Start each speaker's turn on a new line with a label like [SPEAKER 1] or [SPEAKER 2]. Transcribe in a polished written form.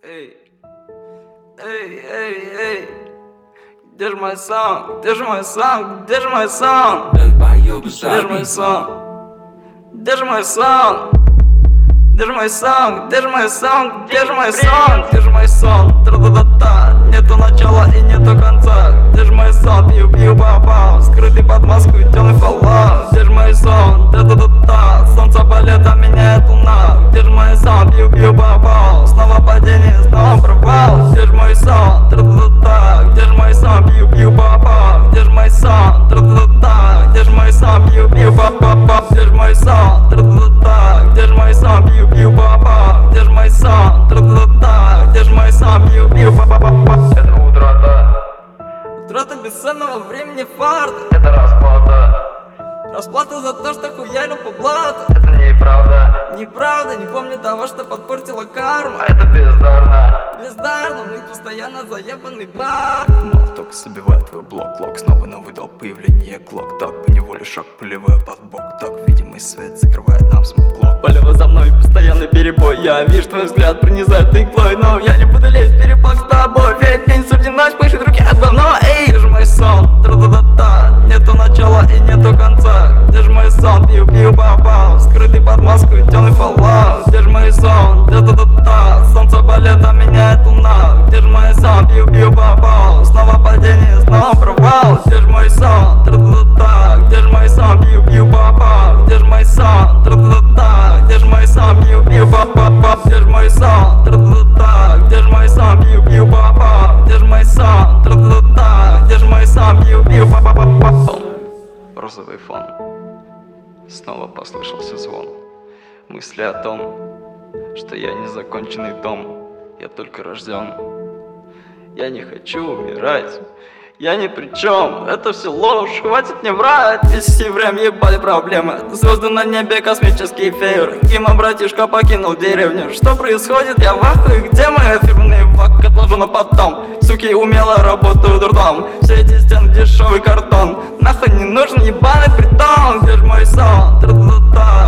[SPEAKER 1] Эй, эй, где же мой сон? Где же мой сон? Где же мой сон? Где же мой сон? Где же мой сон? Где же мой сон? Где же мой сон? Где же мой сон? Где же мой сон? Тра-та-та-та. Нету начала и нету конца. Где же мой сон? Пью-пью попал, скрытый под маску и темный фаллаут. Где же мой сон? Тра-та-та-та. Солнце полета меняет луна. Где же мой сон? Пью-пью попал, снова падение, снова провал. Где же мой сон? Тра-та-та-та. Где же мой сон? Пью-пью попал. Где же мой сон? Тра-та-та-та. Где же мой сон? Пью-пью попал. Где же мой сон? Тра-та-та-та. Где же мой сон? Пью-пью попал. Где же мой сон? Тра-та-та-та. Где же мой сон? Пью-пью попал.
[SPEAKER 2] Это утрата.
[SPEAKER 1] Утрата бесценного времени фарт.
[SPEAKER 2] Это расплата.
[SPEAKER 1] Расплата за то, что хуярил по блату.
[SPEAKER 2] Это неправда.
[SPEAKER 1] Неправда, не помню того, что подпортила карма.
[SPEAKER 2] А это бездарно.
[SPEAKER 1] Бездарно, мы постоянно заебанный бар.
[SPEAKER 3] Молоток забивает твой блок, лок. Снова новый дал появление клок. Так поневоле шаг, пулевая под бок. Так видимый свет закрывает нам смуглок.
[SPEAKER 1] Полево за мной, постоянный перебой. Я вижу твой взгляд, пронизает иглой. Но я не буду лезть, перепак с тобой. Ведь день суждена, спышет руки от говно. Эй, где же мой сон? Тра-та-та-та. Нету начала и нету конца. Где же мой сон? Пью-пью попал, скрытый под маску и темный фаллаут. Где же мой сон? Тра-та-та-та. Солнце полета меняет луна. Где же мой сон? Пью-пью попал, снова падение, снова провал. Где же мой сон? Тра-та-та-та. Где же мой сон? Пью-пью попал. Где же мой сон? Тра-та-та-та. Где же мой сон? Пью-пью попал. Где же мой сон? Тра-та-та-та. Где же мой сон? Пью-пью попал. Где же мой сон? Тра-та-та-та. Где же мой сон? Пью-пью попал.
[SPEAKER 3] Розовый фон. Снова послышался звон. Мысли о том, что я незаконченный дом. Я только рожден. Я не хочу умирать. Я ни при чем, это все ложь, хватит мне врать. Весь время ебали проблемы. Звезды на небе, космические фейеры. Кима, братишка, покинул деревню. Что происходит, я в ахуе. Где мои фирменные вак, отложу на потом. Суки умело работают трудом. Все эти стены, дешевый картон. Нахуй не нужен ебаный притон. Где ж мой сон? Тра-та-та.